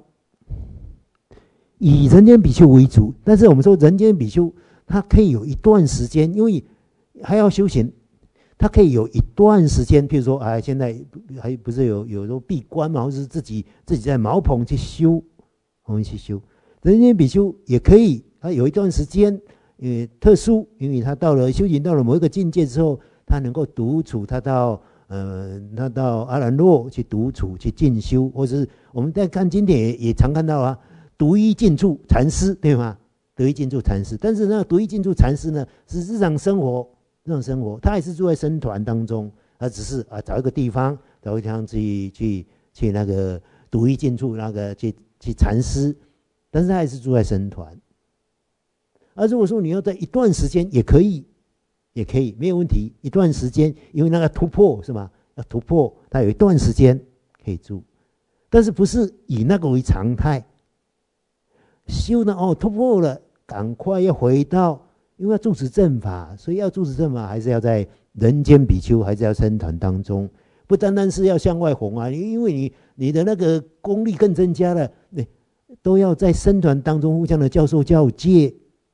以人间比丘为主，但是我们说人间比丘他可以有一段时间，因为还要修行，他可以有一段时间，譬如说现在还不是有时候闭关嘛，或是自己在茅棚去修，人间比丘也可以，他有一段时间，特殊，因为他修行到了某一个境界之后，他能够独处，他到阿兰若去独处去进修，或者是我们在看经典也常看到啊，独一静处禅师，对吗？独一静处禅师，但是那独一静处禅师呢，是日常生活，他也是住在僧团当中，他只是找一个地方去那个独一静处那个去禅师，但是他还是住在僧团。而如果说你要在一段时间也可以没有问题，一段时间，因为那个突破是吗？要突破，他有一段时间可以住，但是不是以那个为常态。修呢突破了，赶快要回到因为要住持正法，所以要住持正法，还是要在人间比丘，还是要僧团当中，不单单是要向外弘啊，因为你的那个功力更增加了，都要在僧团当中互相的教授教戒，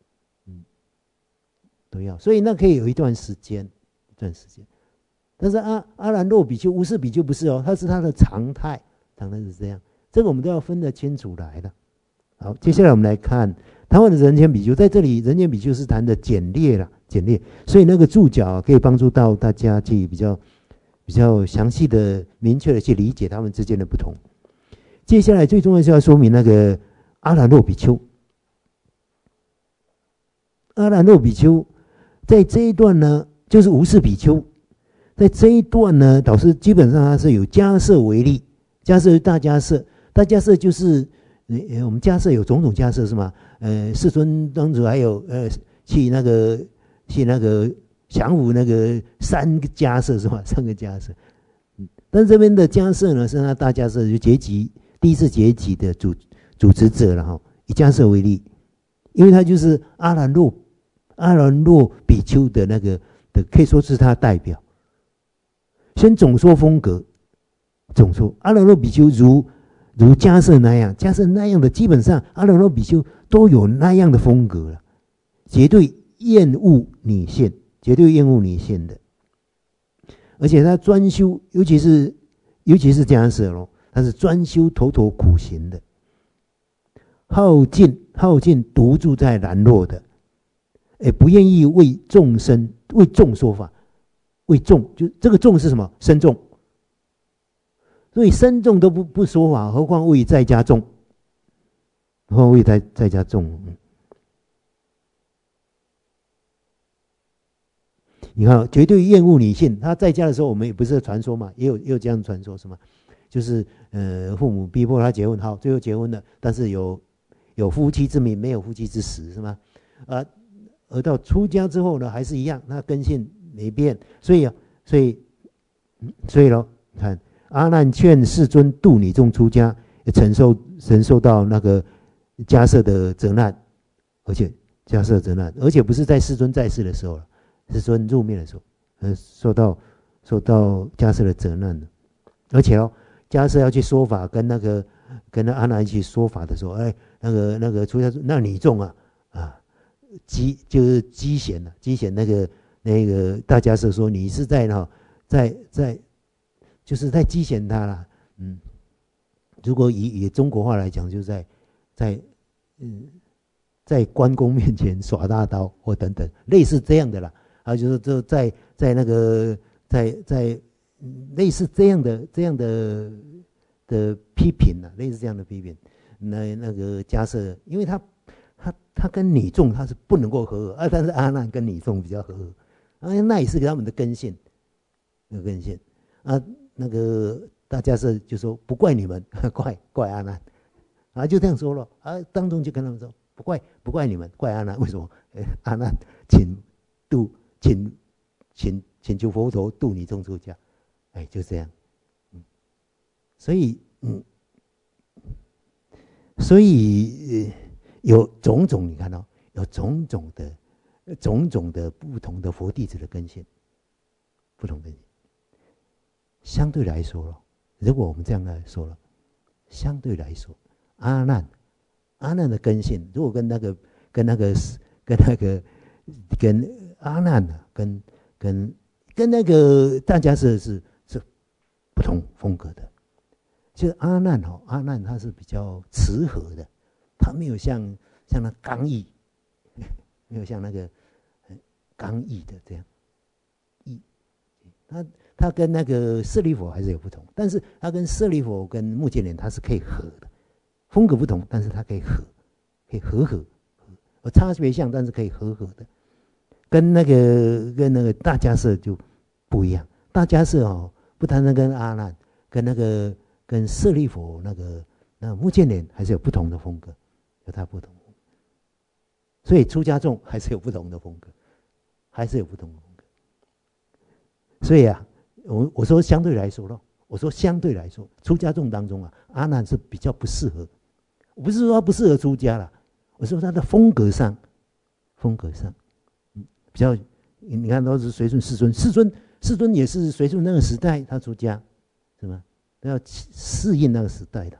都要，所以那可以有一段时间，但是阿兰若比丘、无事比丘不是哦，它是它的常态是这样，这个我们都要分得清楚来的。好，接下来我们来看谈完的人间比丘，在这里人间比丘是谈的简略，所以那个注脚可以帮助到大家去比较详细的、明确的去理解他们之间的不同。接下来最重要是要说明那个阿兰若比丘，阿兰若比丘在这一段呢，就是无事比丘，在这一段呢，导师基本上它是有迦摄为例，迦摄是大迦摄，大迦摄就是我们迦摄有种种迦摄是吗？世尊当初还有去那个降伏那个3个迦摄是吗？3个迦摄，但是这边的迦摄呢是那大迦摄，就结集第一次结集的主持者了哈。以迦摄为例，因为他就是阿兰若比丘的可以说是他的代表。先总说风格，总说阿兰若比丘如迦摄那样，的基本上阿兰若比丘都有那样的风格了，绝对厌恶女性的，而且他专修，尤其是迦摄咯，他是专修头陀苦行的，好尽独住在兰若的，不愿意为众说法，为众就这个众是什么？僧众。所以僧众都不说法，何况为在家众？你看，绝对厌恶女性。他在家的时候，我们也不是传说嘛，也有这样传说是吗？就是父母逼迫他结婚，好，最后结婚了，但是有夫妻之名，没有夫妻之实是吗？而到出家之后呢，还是一样，那根性没变。所以咯，你看。阿难劝世尊度女众出家，承受到那个迦摄的责难，而且不是在世尊在世的时候了，世尊入灭的时候，受到迦摄的责难了。而且迦摄要去说法，跟那阿难一起说法的时候，那个出家那女众就是讥嫌那个大迦摄说你是在就是在讥嫌他啦，如果以中国话来讲，就是在关公面前耍大刀或等等，类似这样的啦。就是在类似这样的批评啦，类似这样的批评。那个迦摄，因为他跟女众他是不能够和合，但是阿难跟女众比较和合，那也是他们的根性，那个大迦摄就说不怪你们，怪阿难，就这样说了当中就跟他们说不怪你们，怪阿难。为什么？阿难请求佛陀度你众出家，就这样。所以有种种，你看到有种种的不同的佛弟子的根性，不同根性。相对来说了，如果我们这样来说了，相对来说，阿难的根性，如果跟阿难呢，跟那个大迦摄是不同风格的。就是阿难他是比较慈和的，他没有像那刚毅，没有像那个刚毅的这样毅，他跟那个舍利弗还是有不同，但是他跟舍利弗跟目犍连他是可以合的，风格不同，但是他可以和，差别像，但是可以和的。跟那个大迦摄就不一样，大迦摄不单单跟阿难，跟舍利弗那目犍连还是有不同的风格，有他不同的风格，所以出家众还是有不同的风格，所以我说相对来说咯，出家众当中阿难是比较不适合，我不是说他不适合出家啦，我说他的风格上比较，你看都是随顺世尊，世尊也是随顺那个时代他出家，是吗？都要适应那个时代的。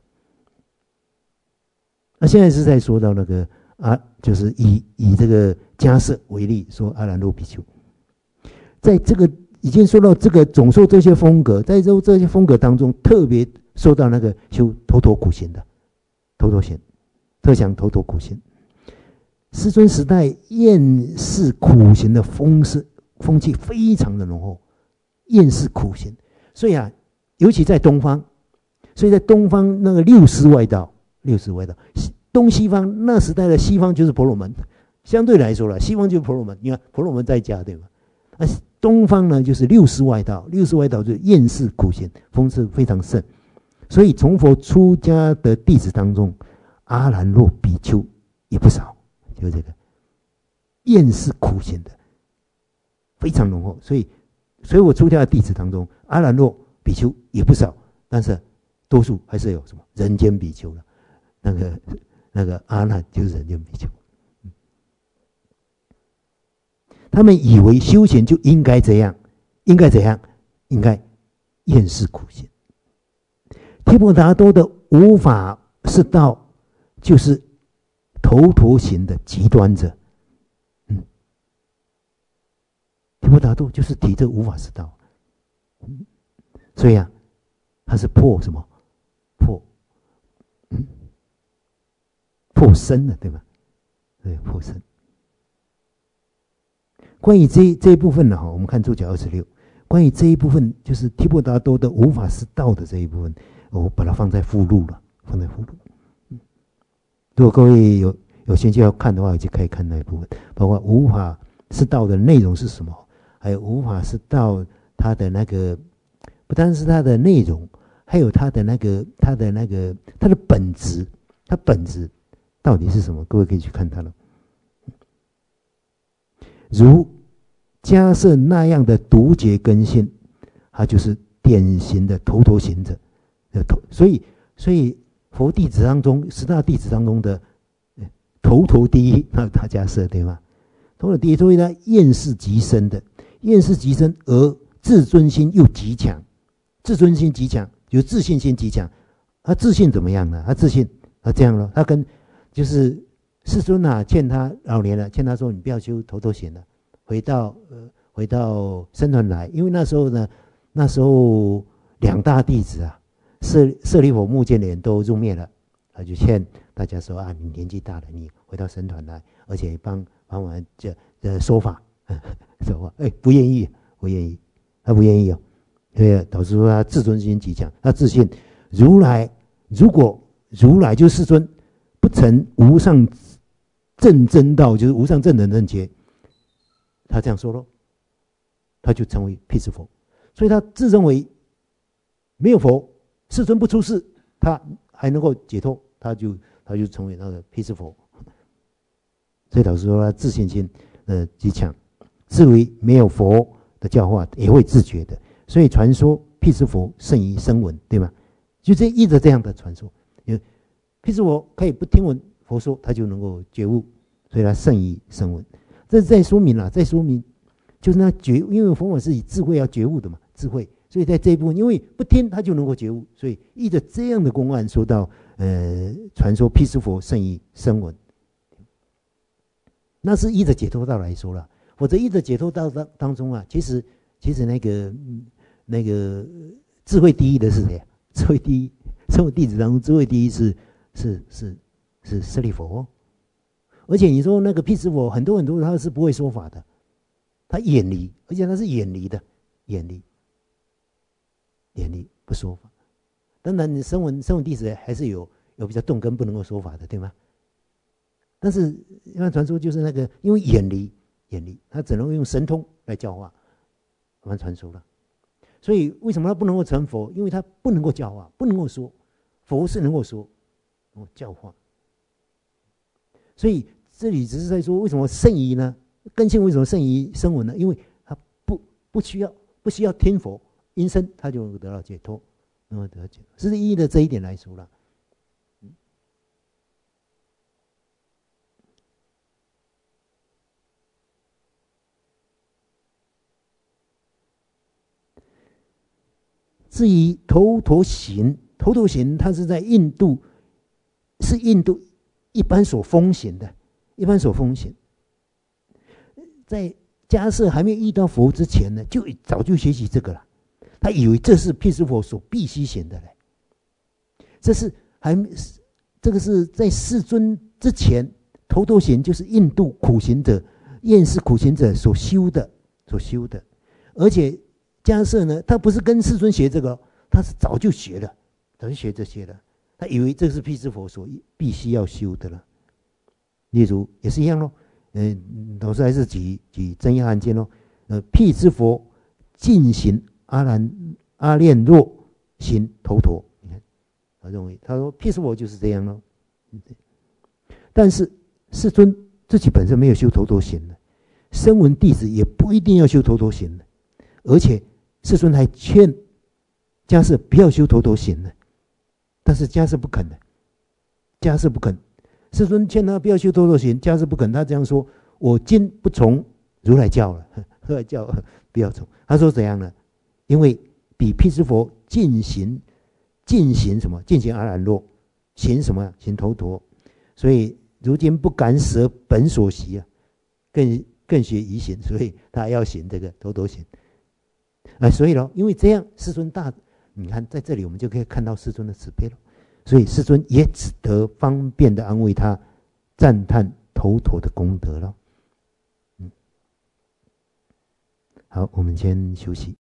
那现在是在说到那个就是以这个迦叶为例，说阿兰若比丘，在这个已经说到这个总说这些风格，在这些风格当中，特别说到那个修头陀苦行的头陀行，特想头陀苦行。世尊时代厌世苦行的风气非常的浓厚，厌世苦行，所以尤其在东方，所以在东方那个六师外道，东西方那时代的西方就是婆罗门，相对来说了，西方就是婆罗门，你看婆罗门在家，对吗？东方呢就是六师外道，就是厌世苦行，风气非常盛，所以从佛出家的弟子当中，阿兰若比丘也不少，就这个厌世苦行的非常浓厚，所以我出家的弟子当中，阿兰若比丘也不少，但是多数还是有什么人间比丘了，那个阿难就是人间比丘。他们以为修行就应该这样，应该厌世苦行。提婆达多的无法是道，就是头陀行的极端者。提婆达多就是提这无法是道，所以他是破什么？破身了，对吧？对，破身。关于这一部分呢，我们看注脚26。关于这一部分，就是提婆达多的无法是道的这一部分，我把它放在附录了，如果各位有兴趣要看的话，就可以看那一部分，包括无法是道的内容是什么，还有无法是道它的那个，不单是它的内容，还有它的本质，它本质到底是什么？各位可以去看它了。如迦叶那样的独觉根性，他就是典型的头陀行者。所以佛弟子当中，10大弟子当中的头陀第一，那大迦叶，对吗？头陀第一，所以他厌世极深而自尊心又极强，自尊心极强，有自信心极强。他自信怎么样呢？他自信，这样了，他跟就是世尊劝他老年了，劝他说：“你不要修头陀行了，回到僧团来。”因为那时候2大弟子舍利弗、目犍连都入灭了，他就劝大家说：“你年纪大了，你回到僧团来，而且帮我们说法。”说法，不愿意，他不愿意哦，对，导致说他自尊心极强，他自信如果如来就是世尊不成无上正真道，就是无上正等正觉，他这样说咯，他就成为辟支佛。所以他自认为没有佛，世尊不出世，他还能够解脱，他就成为那个辟支佛。所以导致说他自信心极强，自为没有佛的教化也会自觉的。所以传说辟支佛胜于声闻，对吗？就一直这样的传说，辟支佛可以不听闻佛说，他就能够觉悟，所以他胜于声闻。这在说明就是那觉悟，因为佛法是以智慧要觉悟的嘛，智慧，所以在这一部分，因为不听他就能够觉悟，所以依着这样的公案说到，传说辟支佛胜于声闻，那是依着解脱道来说了。否则依着解脱道当中其实那个智慧第一的是谁？智慧第一，圣我弟子当中智慧第一是舍利弗而且你说那个辟支佛很多他是不会说法的，他远离，而且他是远离不说法。当然声闻弟子还是有比较动根不能够说法的，对吗？但是一般传说就是那个因为远离，他只能用神通来教化，一般传说了。所以为什么他不能够成佛？因为他不能够教化，不能够说，佛是能够说，教化。所以这里只是在说为什么胜于呢？根性为什么胜于声闻呢？因为他不需要听佛因声，他就能得到解脱，是依的这一点来说了。 至于头陀行，头陀行它是在印度，是印度一般所风行的，一般所风行。在迦叶还没有遇到佛之前呢，就早就学习这个了。他以为这是辟支佛所必须行的嘞。这个是在世尊之前，头陀行就是印度苦行者、厌世苦行者所修的。而且迦叶呢，他不是跟世尊学这个，他是早就学了，早就学这些了。他以为这是辟支佛所必须要修的了。例如也是一样咯。老师还是举真要案件咯。辟支佛进行阿练若行头陀，你看他认为，他说辟支佛就是这样咯。但是世尊自己本身没有修头陀行的，声闻弟子也不一定要修头陀行的，而且世尊还劝迦叶不要修头陀行的，但是迦叶不肯的，迦叶不肯。世尊劝他不要修头陀行，迦叶不肯。他这样说：“我今不从如来教了，如来教不要从。”他说怎样呢？因为比辟支佛进行什么？进行阿兰若，行什么？行头陀。所以如今不敢舍本所习啊，更学疑行，所以他要行这个头陀行。所以咯，因为这样，世尊你看在这里我们就可以看到世尊的慈悲了。所以世尊也只得方便的安慰他，赞叹头陀的功德了。好，我们先休息。